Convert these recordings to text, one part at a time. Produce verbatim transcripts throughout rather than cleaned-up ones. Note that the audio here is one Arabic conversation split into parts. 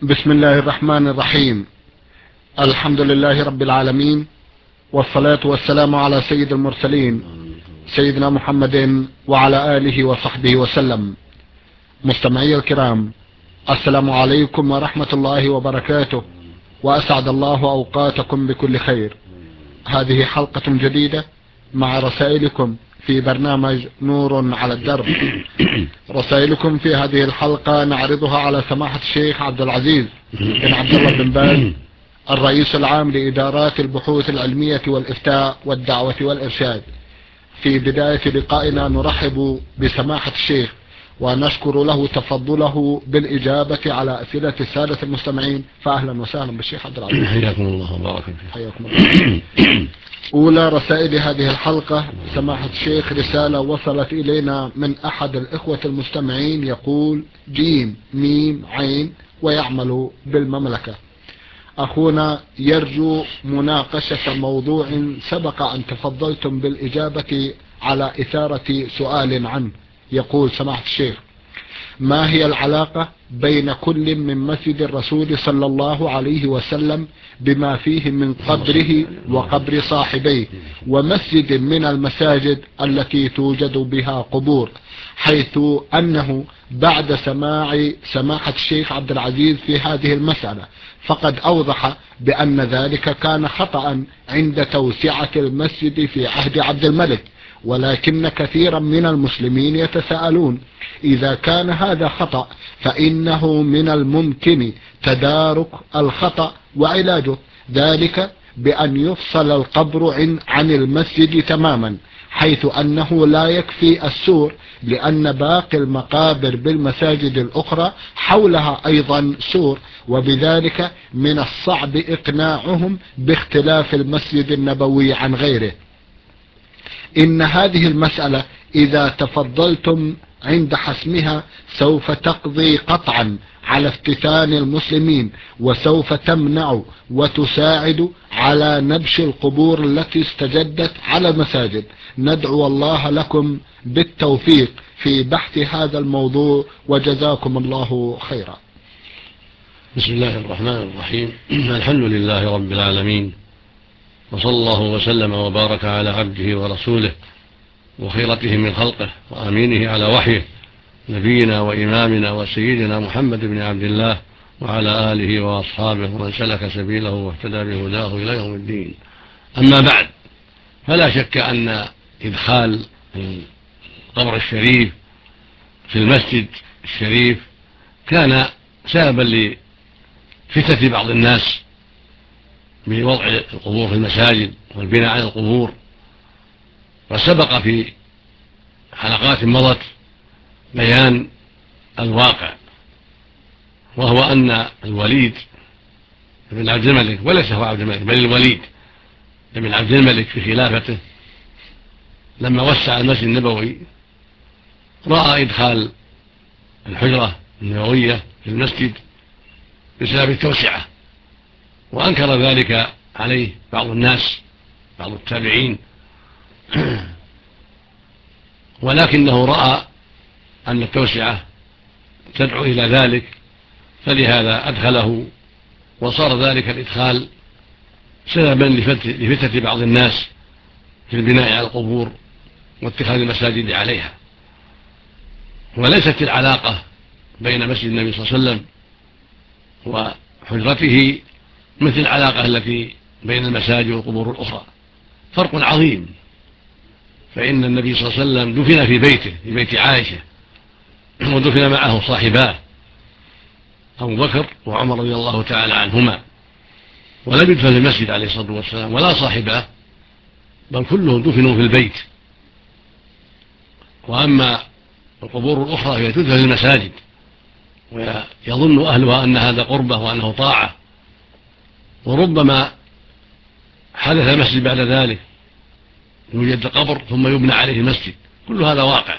بسم الله الرحمن الرحيم. الحمد لله رب العالمين، والصلاة والسلام على سيد المرسلين سيدنا محمد وعلى آله وصحبه وسلم. مستمعي الكرام، السلام عليكم ورحمة الله وبركاته، وأسعد الله أوقاتكم بكل خير. هذه حلقة جديدة مع رسائلكم في برنامج نور على الدرب. رسائلكم في هذه الحلقة نعرضها على سماحة الشيخ عبد العزيز بن عبد الله بن باز، الرئيس العام لإدارات البحوث العلمية والإفتاء والدعوة والإرشاد. في بداية لقائنا نرحب بسماحة الشيخ ونشكر له تفضله بالإجابة على أسئلة السادة المستمعين، فأهلا وسهلا بالشيخ عبد العزيز. حياكم الله وبارك فيك. حياكم الله. أولى رسائل هذه الحلقة سماحة الشيخ رسالة وصلت إلينا من أحد الإخوة المستمعين يقول: جيم ميم عين ويعمل بالمملكة. أخونا يرجو مناقشة موضوع سبق أن تفضلتم بالإجابة على إثارة سؤال عنه. يقول سماحة الشيخ: ما هي العلاقة بين كل من مسجد الرسول صلى الله عليه وسلم بما فيه من قبره وقبر صاحبيه ومسجد من المساجد التي توجد بها قبور، حيث أنه بعد سماع سماحة الشيخ عبد العزيز في هذه المسألة فقد أوضح بأن ذلك كان خطأ عند توسعة المسجد في عهد عبد الملك، ولكن كثيرا من المسلمين يتساءلون: إذا كان هذا خطأ فإنه من الممكن تدارك الخطأ وعلاجه، ذلك بأن يفصل القبر عن المسجد تماما، حيث أنه لا يكفي السور، لأن باقي المقابر بالمساجد الأخرى حولها أيضا سور، وبذلك من الصعب إقناعهم باختلاف المسجد النبوي عن غيره. إن هذه المسألة إذا تفضلتم عند حسمها سوف تقضي قطعا على افتتان المسلمين، وسوف تمنع وتساعد على نبش القبور التي استجدت على المساجد. ندعو الله لكم بالتوفيق في بحث هذا الموضوع، وجزاكم الله خيرا. بسم الله الرحمن الرحيم. الحمد لله رب العالمين، وصلى الله وسلم وبارك على عبده ورسوله وخيرته من خلقه وأمينه على وحيه، نبينا وإمامنا وسيدنا محمد بن عبد الله وعلى آله وأصحابه ومن سلك سبيله واهتدى بهداه إلى يوم الدين. أما بعد، فلا شك أن إدخال القبر الشريف في المسجد الشريف كان سببا لفتنة بعض الناس بوضع القبور في المساجد والبناء على القبور. وسبق في حلقات مضت بيان الواقع، وهو أن الوليد بن عبد الملك، وليس هو عبد الملك بل الوليد بن عبد الملك في خلافته، لما وسع المسجد النبوي رأى إدخال الحجرة النبوية في المسجد بسبب التوسعة، وأنكر ذلك عليه بعض الناس، بعض التابعين، ولكنه رأى أن التوسعة تدعو إلى ذلك، فلهذا أدخله، وصار ذلك الإدخال سببا لفتنة بعض الناس في البناء على القبور واتخاذ المساجد عليها. وليست العلاقة بين مسجد النبي صلى الله عليه وسلم وحجرته مثل العلاقة التي بين المساجد والقبور الأخرى، فرق عظيم. فإن النبي صلى الله عليه وسلم دفن في بيته، في بيت عائشة، ودفن معه صاحباه أبو بكر وعمر رضي الله تعالى عنهما، ولم يدفن في المسجد عليه الصلاة والسلام ولا صاحباه، بل كلهم دفنوا في البيت. وأما القبور الأخرى فهي تدفن في المساجد، ويظن أهلها أن هذا قربة وأنه طاعة، وربما حدث مسجد بعد ذلك، يوجد قبر ثم يبنى عليه مسجد، كل هذا واقع،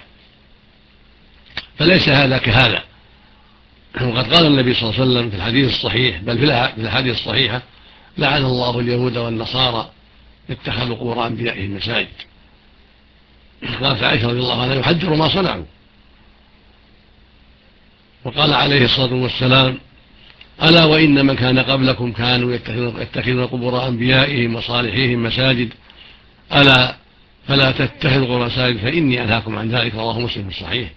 فليس هذا كهذا. وقد قال النبي صلى الله عليه وسلم في الحديث الصحيح، بل في الحديث الصحيحة: لعن الله اليهود والنصارى اتخذوا قبور أنبيائهم مساجد. قالت عائشة رضي الله عنها: يحذر ما صنعوا. وقال عليه الصلاة والسلام: ألا وإن من كان قبلكم كانوا يتخذون قبور أنبيائهم وصالحيهم مساجد ألا فلا تتخذوا قبور مساجد فإني أنهاكم عن ذلك. رواه مسلم في الصحيح.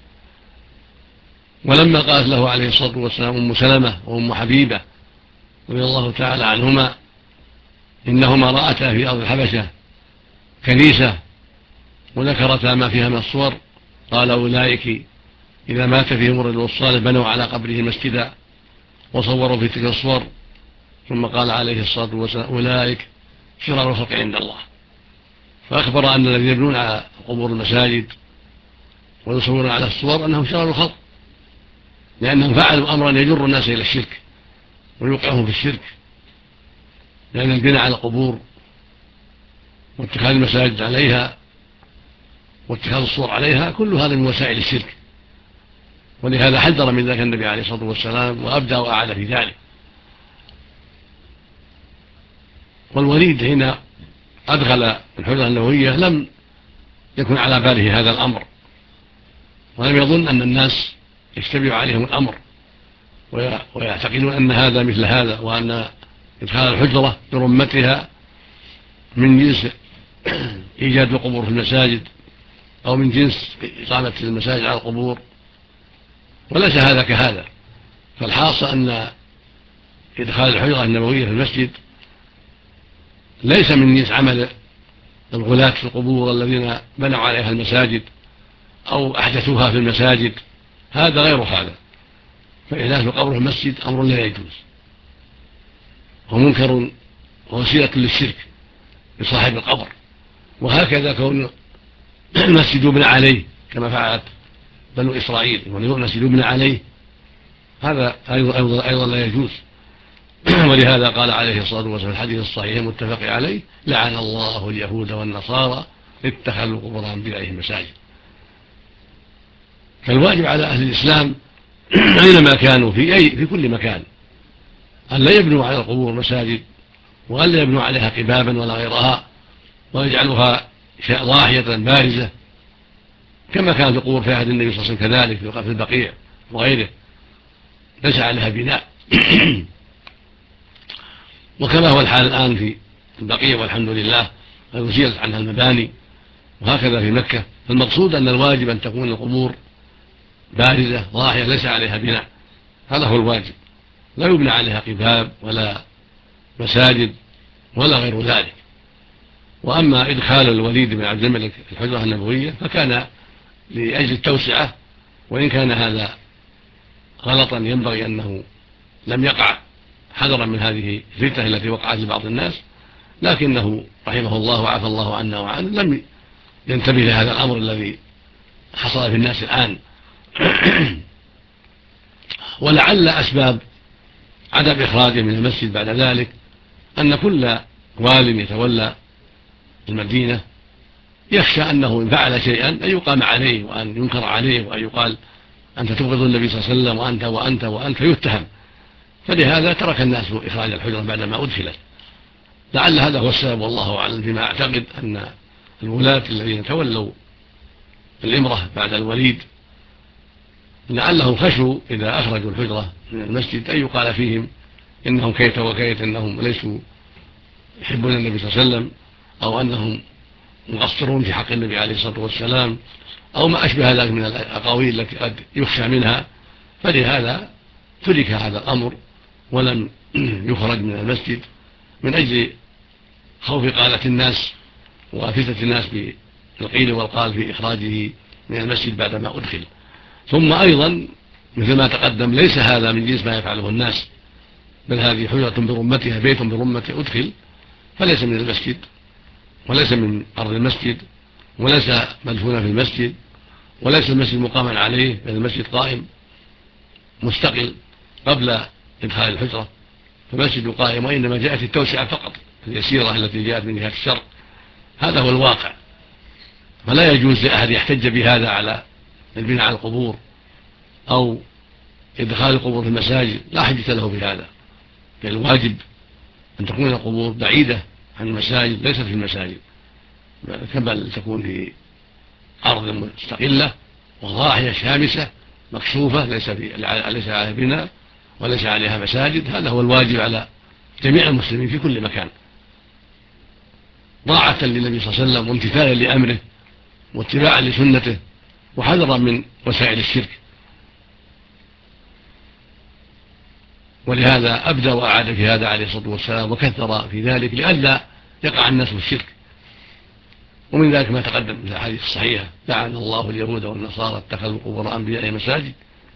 ولما قالت له عليه الصلاة والسلام أم سلمة وأم حبيبة رضي الله تعالى عنهما إنهما رأتا في أرض الحبشة كنيسة وذكرتا ما فيها من الصور، قال أولئك إذا مات فيهم الرجل الصالح بنوا على قبره مسجدا وصوروا في تلك الصور. ثم قال عليه الصلاة والسلام أولئك شرار الخلق عند الله. فأخبر أن الذين يبنون على قبور المساجد ويصورون على الصور أنهم شرار الخلق، لأنهم فعلوا أمرا يجر الناس إلى الشرك ويوقعهم في الشرك، لأن البناء على القبور واتخاذ المساجد عليها واتخاذ الصور عليها كل هذا من وسائل الشرك، ولهذا حذر من ذلك النبي عليه الصلاة والسلام وأبدى وأعاد في ذلك. والوليد حين أدخل الحجرة النبوية لم يكن على باله هذا الأمر، ولم يظن أن الناس يشتبه عليهم الأمر ويعتقدون أن هذا مثل هذا، وأن إدخال الحجرة برمتها من جنس إيجاد القبور في المساجد أو من جنس إقامة المساجد على القبور، وليس هذا كهذا. فالحاصل أن إدخال الحجرة النبوية في المسجد ليس من جنس عمل الغلاة في القبور الذين بنوا عليها المساجد أو أحدثوها في المساجد، هذا غير هذا. فإحداث القبر في المسجد أمر لا يجوز ومنكر ووسيلة للشرك لصاحب القبر، وهكذا كون المسجد يبنى عليه كما فعلت بنو إسرائيل والمسجد يبنى عليه هذا أيضا, أيضا لا يجوز. ولهذا قال عليه الصلاة والسلام في الحديث الصحيح المتفق عليه لعن الله اليهود والنصارى اتخذوا قبور أنبيائهم مساجد. فالواجب على أهل الإسلام أينما كانوا في أي في كل مكان أن لا يبنوا على القبور مساجد، وأن لا يبنوا عليها قبابا ولا غيرها، ويجعلوها ضاحية بارزة كما كان في القبور في عهد النبي صلى الله عليه وسلم كذلك في البقيع وغيره ليس عليها بناء. وكما هو الحال الآن في البقيع والحمد لله أزيلت عنها المباني، وهكذا في مكة. المقصود أن الواجب أن تكون القبور بارزة ضاحية ليس عليها بناء، هذا هو الواجب، لا يبنى عليها قباب ولا مساجد ولا غير ذلك. وأما إدخال الوليد بن عبد الملك الحجرة النبوية فكان لأجل التوسعة، وإن كان هذا غلطا ينبغي أنه لم يقع حذرا من هذه الفتنة التي وقعت لبعض الناس، لكنه رحمه الله وعفى الله عنا وعنه لم ينتبه لهذا الأمر الذي حصل في الناس الآن. ولعل أسباب عدم إخراجه من المسجد بعد ذلك أن كل وال يتولى المدينة يخشى أنه إن فعل شيئا أن يقام عليه وأن ينكر عليه وأن يقال أنت تبغض النبي صلى الله عليه وسلم وأنت وأنت وأنت فيتهم، فلهذا ترك الناس إخراج الحجرة بعدما أدخلت. لعل هذا هو السبب والله أعلم، فيما أعتقد أن الولاة الذين تولوا الإمرة بعد الوليد لعلهم خشوا إذا أخرجوا الحجرة من المسجد أن يقال فيهم إنهم كيت وكيت، إنهم ليسوا يحبون النبي صلى الله عليه وسلم، أو أنهم مقصرون في حق النبي عليه الصلاة والسلام، أو ما أشبه ذلك من الأقاويل التي قد يخشى منها. فلهذا ترك هذا الأمر ولم يخرج من المسجد من أجل خوف قالة الناس وفتنة الناس بالقيل والقال في إخراجه من المسجد بعدما أدخل. ثم أيضا مثل ما تقدم ليس هذا من جنس ما يفعله الناس، بل هذه حجرة برمتها بيت برمته أدخل، فليس من المسجد وليس من أرض المسجد وليس مدفونا في المسجد وليس المسجد مقاما عليه، بل المسجد قائم مستقل قبل إدخال الحجرة، فالمسجد قائم، وإنما جاءت التوسعة فقط اليسيرة التي جاءت من جهة الشرق. هذا هو الواقع. فلا يجوز لأحد يحتج بهذا على البناء على القبور أو إدخال القبور في المساجد، لا حجة له بهذا، بل الواجب أن تكون القبور بعيدة عن المساجد ليست في المساجد، بل تكون في أرض مستقلة وضاحية شامسة مكشوفة ليس ليس عليها بناء، وليس عليها مساجد، هذا هو الواجب على جميع المسلمين في كل مكان، طاعة للنبي صلى الله عليه وسلم وامتثالا لأمره واتباعا لسنته وحذرا من وسائل الشرك. ولهذا أبدى وأعاد في هذا عليه الصلاة والسلام وكثر في ذلك لئلا يقع الناس في الشرك. ومن ذلك ما تقدم في الأحاديث الصحيحة: لعن الله اليهود والنصارى اتخذوا قبور أنبياء مساجد.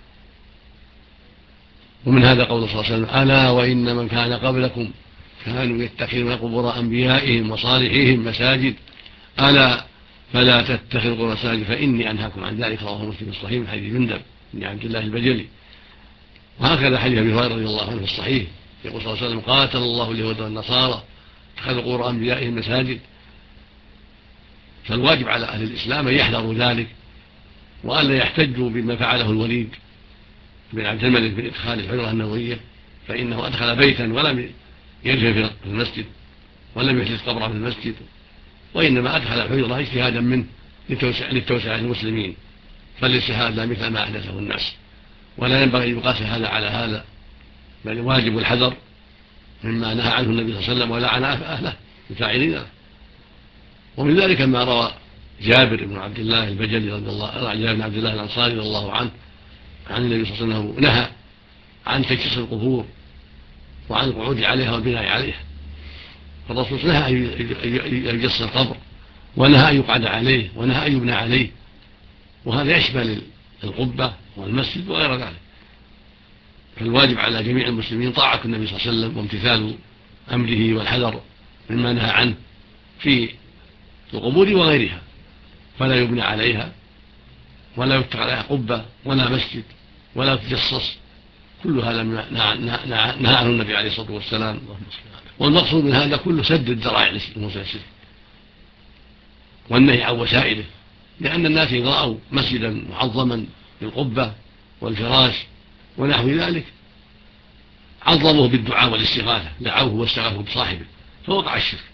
ومن هذا قول صلى الله عليه وسلم: ألا وإن من كان قبلكم كانوا يتخذون قبور أنبيائهم وصالحيهم مساجد ألا فلا تتخذوا قبور مساجد فإني أنهاكم عن ذلك. رواه مسلم في الصحيح من حديث جندب بن عبد الله البجلي. وهكذا حديث أبي هريرة رضي الله عنه في الصحيح يقول صلى الله عليه وسلم: قاتل الله اليهود والنصارى اتخذوا قبور أنبيائهم مساجد. فالواجب على أهل الإسلام أن يحذروا ذلك وألا يحتجوا بما فعله الوليد بن عبد الملك في إدخال الحجرة النبوية، فإنه أدخل بيتا ولم يجهر في المسجد ولم يحدث قبرا في المسجد، وإنما أدخل الحجرة اجتهادا منه للتوسعة للمسلمين، فالاجتهاد لا مثل ما أحدثه الناس، ولا ينبغي أن يقاس هذا على هذا، بل واجب الحذر مما نهى عنه النبي صلى الله عليه وسلم ولعن أهله الفاعلين. ومن ذلك ما روى جابر بن عبد الله البجلي رضي الله جابر بن عبد الله الأنصاري رضي الله عنه عن النبي صلى الله عليه وسلم نهى عن تجسيس القبور وعن القعود عليها والبناء عليها. فالرسول نهى أن يجسس القبر، ونهى أن يقعد عليه، ونهى أن يبنى عليه، وهذا يشمل القبة والمسجد وغير ذلك. فالواجب على جميع المسلمين طاعة النبي صلى الله عليه وسلم وامتثال أمره والحذر مما نهى عنه في القبور وغيرها، فلا يبنى عليها ولا يتخذ عليها قبة ولا مسجد ولا تجسس. كل هذا نهى عنه النبي عليه الصلاة والسلام. والمقصود من هذا كله سد الذرائع للمسلسل والنهي عن وسائله، لأن الناس إذا رأوا مسجدا معظما بالقبة والفراش ونحو ذلك عظموه بالدعاء والاستغاثة، دعوه واستغاثوا بصاحبه فوقع الشرك.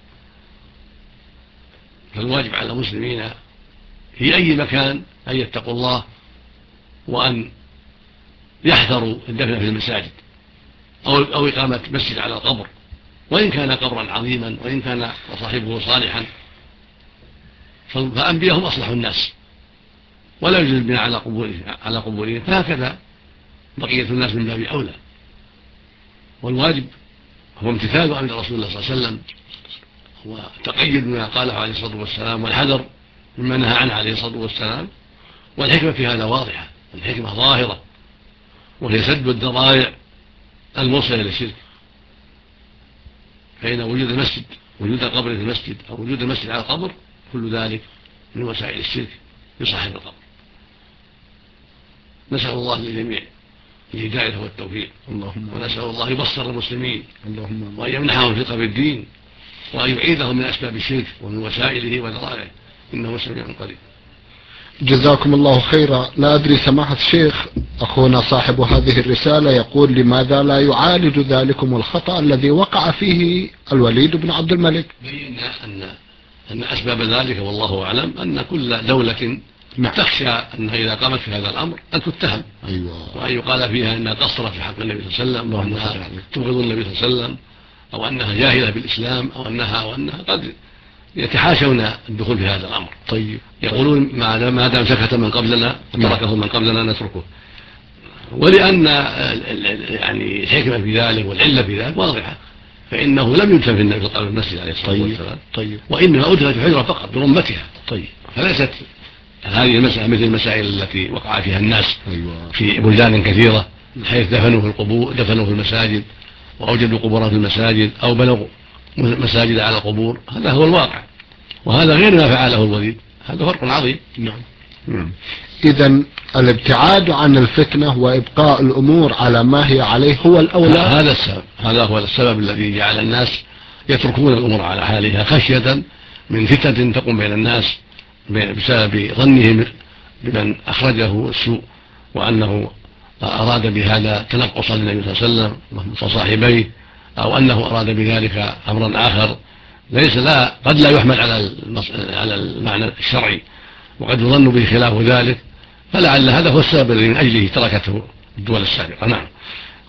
فالواجب على المسلمين في أي مكان أن يتقوا الله وأن يحذروا الدفن في المساجد أو, أو إقامة مسجد على القبر، وإن كان قبرا عظيما وإن كان صاحبه صالحا، فأنبياءهم أصلحوا الناس ولا يجوز البناء على قبورهم على قبورهم، فهكذا بقية الناس من باب أولى. والواجب هو امتثال أمر رسول الله صلى الله عليه وسلم وتقيد ما قاله عليه الصلاة والسلام والحذر مما نهى عنه عليه الصلاة والسلام. والحكمة في هذا واضحة، الحكمة ظاهرة، وهي سد الذرائع الموصلة إلى الشرك. فإن وجود المسجد وجود القبر في المسجد أو وجود المسجد على القبر كل ذلك من وسائل الشرك بصاحب القبر. نسأل الله للجميع الهداية والتوفيق، اللهم، ونسأل الله يبصر المسلمين، اللهم، وأن يمنحهم الفقه بالدين، وأن يعيذهم من أسباب الشرك ومن وسائله وذرائعه، إنه سميع قريب. جزاكم الله خيرا. لا أدري سماحة الشيخ، أخونا صاحب هذه الرسالة يقول: لماذا لا يعالج ذلكم الخطأ الذي وقع فيه الوليد بن عبد الملك؟ بينا أن أن أسباب ذلك والله أعلم أن كل دولة تخشى أنها إذا قامت في هذا الأمر أن تتهم، أيوة، وأن يقال فيها أنها قصرت في حق النبي صلى الله عليه وسلم، وأنها تبغض النبي صلى الله عليه وسلم، أو أنها جاهلة بالإسلام، أو أنها وأنها قد يتحاشون الدخول في هذا الأمر. طيب، يقولون ما دام سكت من قبلنا وتركه من قبلنا نتركه. ولأن يعني الحكمة في ذلك والعلة في ذلك واضحة، فإنه لم يدفن في النبي في المسجد عليه الصلاة والسلام، طيب، وإنما أدخلت في حجرة فقط برمتها. طيب، فليست هذه المسألة مثل المسائل التي وقع فيها الناس أيوة، في بلدان كثيرة، حيث دفنوا في القبور دفنوا في المساجد وأوجدوا قبورا في المساجد أو بلغوا مساجد على القبور. هذا هو الواقع، وهذا غير ما فعله الوليد، هذا فرق عظيم. نعم. نعم. إذن الابتعاد عن الفتنة وإبقاء الأمور على ما هي عليه هو الأولى. هذا السبب هذا هو السبب الذي جعل الناس يتركون الأمور على حالها خشية من فتنة تقوم بين الناس بسبب ظنهم بمن أخرجه السوء، وأنه أراد بهذا تنقصا للنبي صلى الله عليه وسلم وصاحبيه، أو أنه أراد بذلك أمرا آخر ليس لا قد لا يحمل على على المعنى الشرعي، وقد يظن به خلاف ذلك، فلعل هذا هو السبب الذي من أجله تركته الدول السابقة. نعم.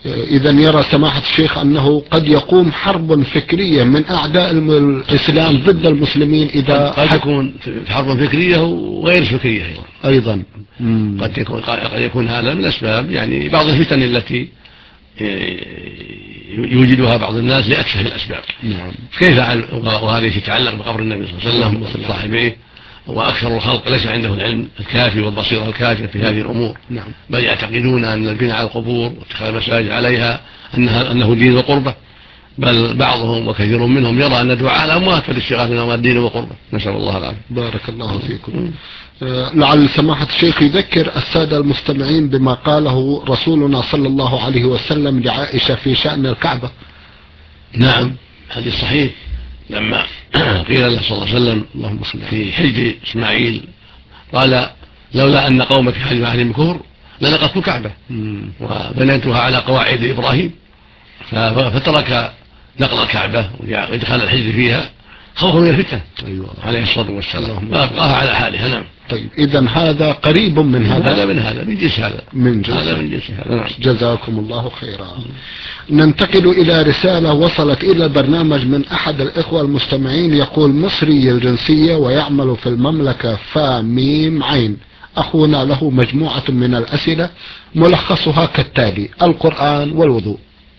إذا يرى سماحة الشيخ أنه قد يقوم حرب فكرية من أعداء الإسلام ضد المسلمين إذا قد يكون حرب فكرية وغير فكرية أيضا, أيضا. قد يكون, قد يكون هذا من أسباب يعني بعض الفتن التي يوجدها بعض الناس لأكثر الأسباب. نعم. كيف وهذه تتعلق بقبر النبي صلى الله عليه وسلم وصاحبيه، وأكثر الخلق ليس عنده العلم الكافي والبصيرة الكافية في هذه الأمور. نعم. بل يعتقدون أن البناء على القبور واتخاذ المساجد عليها أنها أنه دين وقربة، بل بعضهم وكثير منهم يرى أن دعاء الأموات والاستغاثة من الدين وقربة. نسأل الله العافية. بارك الله فيكم. لعل سماحة الشيخ يذكر السادة المستمعين بما قاله رسولنا صلى الله عليه وسلم لعائشة في شأن الكعبة. نعم، حديث صحيح لما قيل له صلى الله عليه وسلم اللهم صل في حج إسماعيل قال لولا أن قومك حج أهل كفر لنقضت الكعبة وبنيتها على قواعد إبراهيم، فترك نقل الكعبة وإدخال الحج فيها خوفا من الفتن. أيوة. عليه الصلاة والسلام وأبقاها على حالها. نعم. طيب إذا هذا قريب من هذا هذا من هذا من جنس هذا من جنس هذا من جنس هذا. نعم. جزاكم الله خيرا. ننتقل إلى رسالة وصلت إلى البرنامج من أحد الإخوة المستمعين، يقول مصري الجنسية ويعمل في المملكة فا ميم عين. أخونا له مجموعة من الأسئلة ملخصها كالتالي: القرآن والوضوء.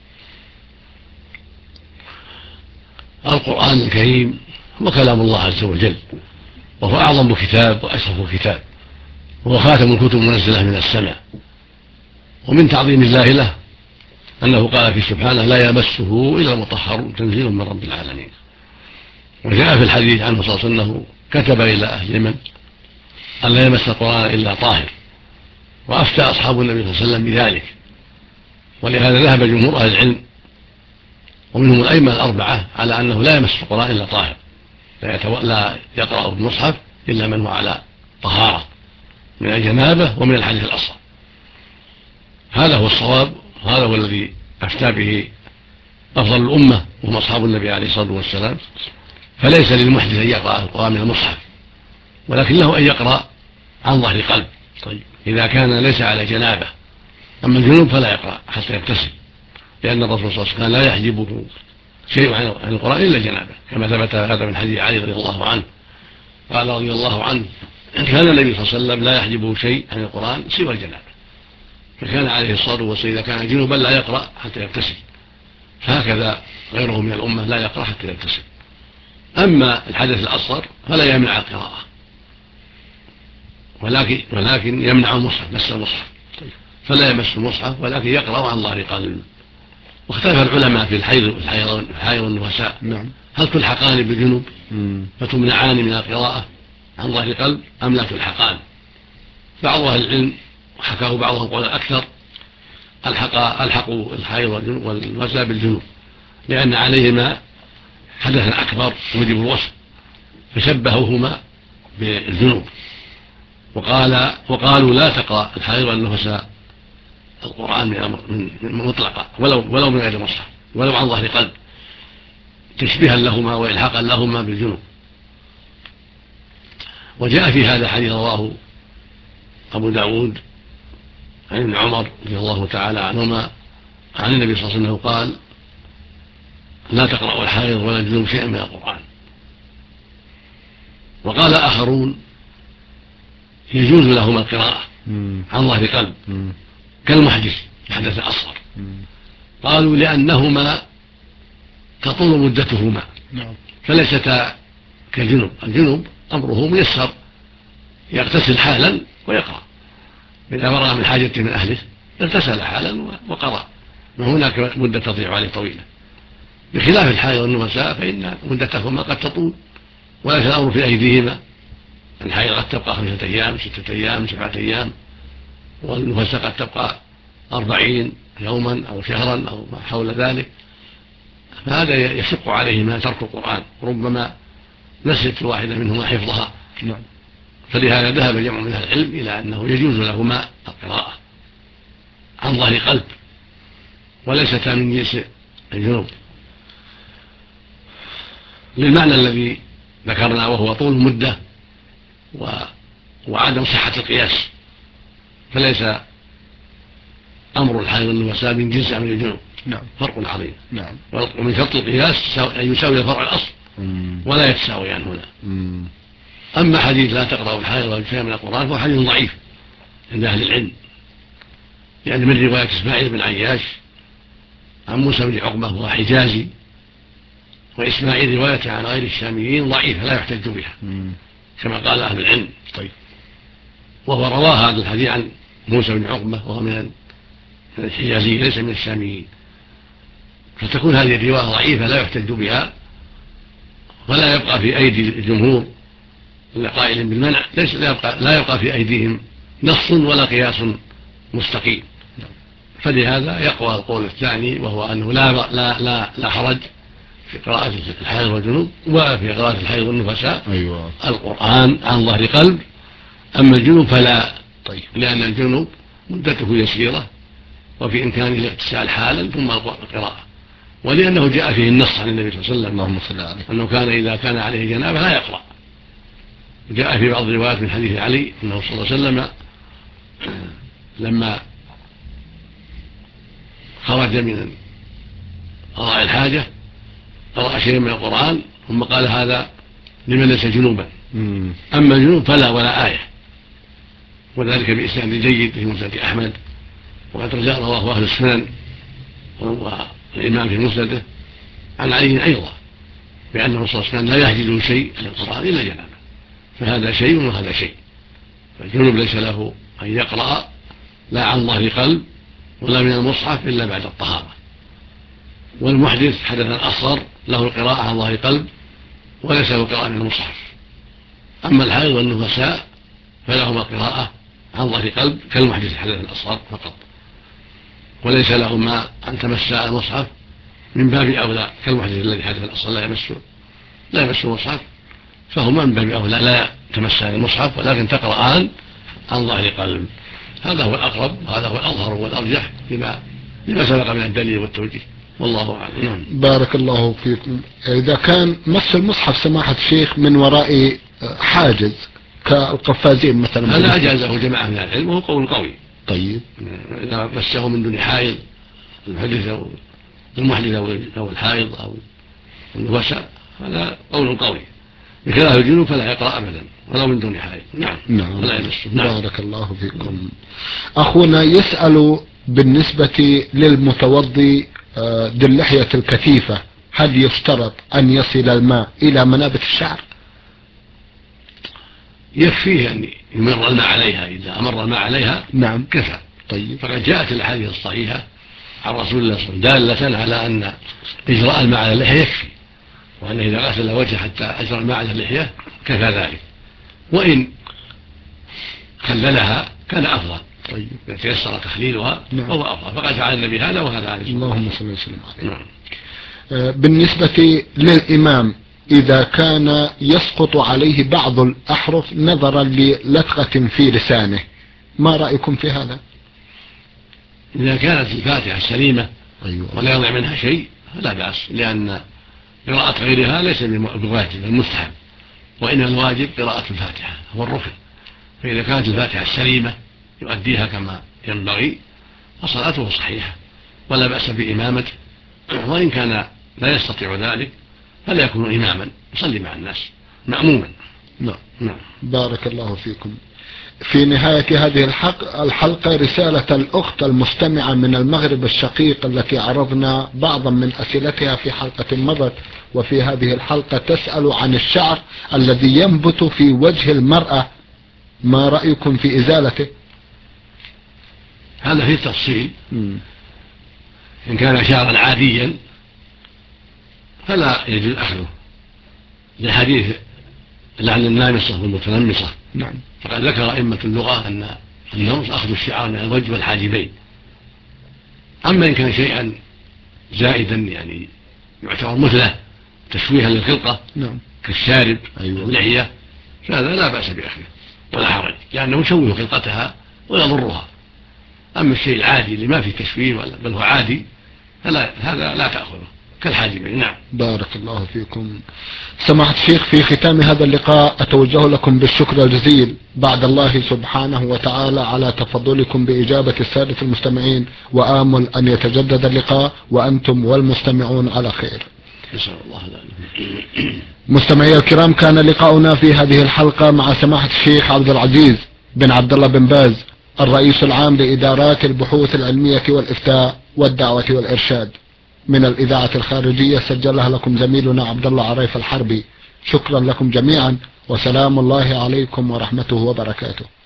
القرآن الكريم هو كلام الله عز وجل، وهو أعظم كتاب وأشرف كتاب، وهو خاتم الكتب المنزلة من السماء، ومن تعظيم الله له أنه قال في سبحانه لا يمسه إلا المطهرون تنزيل من رب العالمين. وجاء في الحديث عنه صلى الله عليه وسلم أنه كتب إلى أهل اليمن أن لا يمس القرآن إلا طاهر، وأفتى أصحاب النبي صلى الله عليه وسلم بذلك، ولهذا ذهب جمهور أهل العلم ومنهم الأئمة الأربعة على أنه لا يمس القرآن إلا طاهر، لا يقرأ بالمصحف إلا من هو على طهارة من الجنابة ومن الحدث الأصغر. هذا هو الصواب، هذا هو الذي أفتى به أفضل الأمة وهم أصحاب النبي عليه الصلاة والسلام. فليس للمحدث أن يقرأ القرآن من المصحف، ولكن له أن يقرأ عن ظهر قلب. طيب إذا كان ليس على جنابة. أما الجنوب فلا يقرأ حتى يغتسل، لأن الرسول صلى الله عليه وسلم لا يحجبه شيء عن القرآن إلا جنابه، كما ثبت هذا من حديث علي رضي الله عنه قال رضي الله عنه كان النبي صلى الله عليه وسلم لا يحجبه شيء عن القرآن سوى الجنابة، فكان عليه الصلاة والسلام إذا كان جنوبا لا يقرأ حتى يغتسل، فهكذا غيره من الأمة لا يقرأ حتى يغتسل. أما الحدث الأصغر فلا يمنع القراءة، ولكن ولكن يمنع المصحف، مس المصحف، فلا يمس المصحف ولكن يقرأ عن ظهر قلب. واختلف العلماء في الحيض والحيض والنفساء. نعم. هل تلحقان بالجنوب فتمنعان من القراءة عن ظهر قلب أم لا تلحقان؟ بعض أهل العلم حكاه بعضهم قول الأكثر ألحقوا الحيض والنفساء بالجنوب، لأن عليهما حدثا أكبر موجب الوصف، فشبهوهما بالجنوب. وقال وقالوا لا تقرأ الحيض والنفساء القرآن من مطلقا ولو ولو من غير مصحف ولو عن ظهر قلب، تشبيها لهما وإلحاقا لهما بالجنوب. وجاء في هذا حديث رواه أبو داود عن ابن عمر رضي الله تعالى عنهما عن النبي صلى الله عليه وسلم قال لا تقرأوا الحائض ولا الجنوب شيئا من القرآن. وقال آخرون يجوز لهما القراءة عن ظهر قلب كالمحدث الحدث الأصغر، قالوا لأنهما تطول مدتهما فليستا كالجنوب. الجنوب أمره ميسر، يغتسل حالا ويقرأ، إذا فرغ من حاجته من أهله اغتسل حالا وقرأ، وهناك مدة تضيع عليه طويلة، بخلاف الحائض والنفساء فإن مدتهما قد تطول وليس الأمر في أيديهما. الحائض قد تبقى خمسة أيام ستة أيام سبعة أيام، والنفساء قد تبقى أربعين يوما أو شهرا أو ما حول ذلك، فهذا يشق عليهما ترك القرآن، ربما نسيت الواحدة منهما حفظها. فلهذا ذهب جمع من أهل العلم إلى أنه يجوز لهما القراءة عن ظهر قلب وليستا من جنس الجنوب، للمعنى الذي ذكرنا وهو طول المدة وعدم صحة القياس، فليس أمر الحائض والنفساء من جنس أمر الجنوب. نعم. فرق عظيم. نعم. ومن شرط القياس أن يساوي الفرع الأصل ولا يتساويان هنا. مم. أما حديث لا تقرأ الحائض ولا شيء من القرآن فهو حديث ضعيف عند أهل العلم، يعني من رواية إسماعيل بن عياش عن موسى بن عقبة وهو حجازي، وإسماعيل رواية عن غير الشاميين ضعيفة لا يحتج بها كما قال أهل العلم. طيب. وهو رواه هذا الحديث عن موسى بن عقبة وهو من الحجازي ليس من الشاميين، فتكون هذه الرواية ضعيفة لا يحتج بها، ولا يبقى في أيدي الجمهور القائل بالمنع ليس لا يبقى, لا يبقى في أيديهم نص ولا قياس مستقيم. فلهذا يقوى القول الثاني وهو أنه لا, لا, لا, لا حرج في قراءة الحيض والجنوب ولا في قراءة الحيض والنفساء. أيوة. القرآن عن ظهر قلب، أما الجنوب فلا. طيب. لأن الجنوب مدته يسيرة وفي إمكانه الاغتسال حالا ثم القراءة، ولأنه جاء فيه النص عن النبي صلى الله عليه وسلم اللهم صل عليه أنه كان إذا كان عليه جنابة لا يقرأ. جاء في بعض الروايات من حديث علي أنه صلى الله عليه وسلم لما خرج من قضاء الحاجة قرأ شيء من القرآن ثم قال هذا لمن ليس جنوبا. أما الجنوب فلا ولا آية، وذلك بإسناد جيد في مسند أحمد، وقد رواه أهل السنن والإمام في مسنده عن علي أيضا بأنه صلى الله عليه وسلم لا يحجزه شيء عن القرآن إلا جنابه، فهذا شيء وهذا شيء. فالجنوب ليس له أن يقرأ لا عن ظهر قلب ولا من المصحف إلا بعد الطهارة، والمحدث حدثا أصغر له القراءة عن ظهر قلب وليس له قراءة من المصحف. أما الحائض والنفساء فلهما القراءة عن ظهر قلب كالمحدث حدثا أصغر فقط، وليس لهما أن تمسا المصحف من باب أولى كالمحدث الذي حدثا أصغر لا يمس لا يمس المصحف، فهما من باب أولى لا تمسا المصحف ولكن تقرآن عن ظهر قلب. هذا هو الأقرب وهذا هو الأظهر والأرجح لما لما سبق من الدليل والتوجيه، والله أعلم. نعم. بارك الله فيكم. إذا كان مس المصحف سماحة الشيخ من وراء حاجز كالقفازين مثلا هذا أجازه جماعة من العلم وهو قول قوي. طيب. إذا مسه من دون حائض المحدث أو المحدث أو الحائض أو النفساء هذا قول قوي. بخلاف الجنوب فلا يقرأ أبدا ولو من دون حائض. نعم. نعم. ولا يمسه. نعم. بارك الله فيكم. أخونا يسأل بالنسبة للمتوضي ذي اللحية الكثيفة هل يشترط أن يصل الماء إلى منابت الشعر؟ يكفيه أن يمر الماء عليها، إذا أمر الماء عليها نعم كفى. طيب. فقد جاءت الأحاديث الصحيحة عن رسول الله صلى الله عليه وسلم دالة على أن إجراء الماء على اللحية يكفي، وأن إذا غسل وجهه حتى أجرى الماء على اللحية كفى ذلك، وإن خللها كان أفضل. طيب. إذا تيسر تخليلها نعم. فهو أفضل، فقد فعل النبي هذا وهذا عليه الصلاة والسلام. اللهم صل وسلم عليه. نعم. بالنسبة للإمام إذا كان يسقط عليه بعض الأحرف نظرا للثغة في لسانه، ما رأيكم في هذا؟ إذا كانت الفاتحة سليمة أيوة. ولا يضع منها شيء فلا بأس، لأن قراءة غيرها ليس بواجب المستحب، وإنما الواجب قراءة الفاتحة هو الركن. فإذا كانت الفاتحة السليمة يؤديها كما ينبغي فصلاته صحيحة ولا بأس بإمامته، وإن كان لا يستطيع ذلك فلا يكون إماما يصلي مع الناس مأموما. نعم. نعم. بارك الله فيكم. في نهاية هذه الحلقة رسالة الأخت المستمعة من المغرب الشقيق التي عرضنا بعضا من أسئلتها في حلقة مضت، وفي هذه الحلقة تسأل عن الشعر الذي ينبت في وجه المرأة، ما رأيكم في إزالته؟ هذا فيه تفصيل. م. إن كان شعرا عاديا فلا يجوز أخذه لحديث لعن النامصة والمتنمصة. نعم. فقد ذكر أئمة اللغة أن النمص أخذ الشعر من الوجه والحاجبين. أما إن كان شيئا زائدا يعني يعتبر مثله تشويها للخلقة نعم. كالشارب أيوة. واللحية فهذا لا بأس بأخذه ولا حرج، لأنه يشوه خلقتها ويضرها. أما الشيء العادي اللي ما فيه تشويه بل هو عادي فلا هذا لا تأخذه. كالحاجبين. نعم. بارك الله فيكم. سماحة الشيخ، في ختام هذا اللقاء أتوجه لكم بالشكر الجزيل بعد الله سبحانه وتعالى على تفضلكم بإجابة السادة المستمعين، وآمل أن يتجدد اللقاء وأنتم والمستمعون على خير. نسأل الله ذلك. مستمعي الكرام، كان لقاؤنا في هذه الحلقة مع سماحة الشيخ عبد العزيز بن عبد الله بن باز، الرئيس العام لإدارات البحوث العلمية والإفتاء والدعوة والإرشاد، من الإذاعة الخارجية، سجلها لكم زميلنا عبد الله عريف الحربي. شكرا لكم جميعا، وسلام الله عليكم ورحمته وبركاته.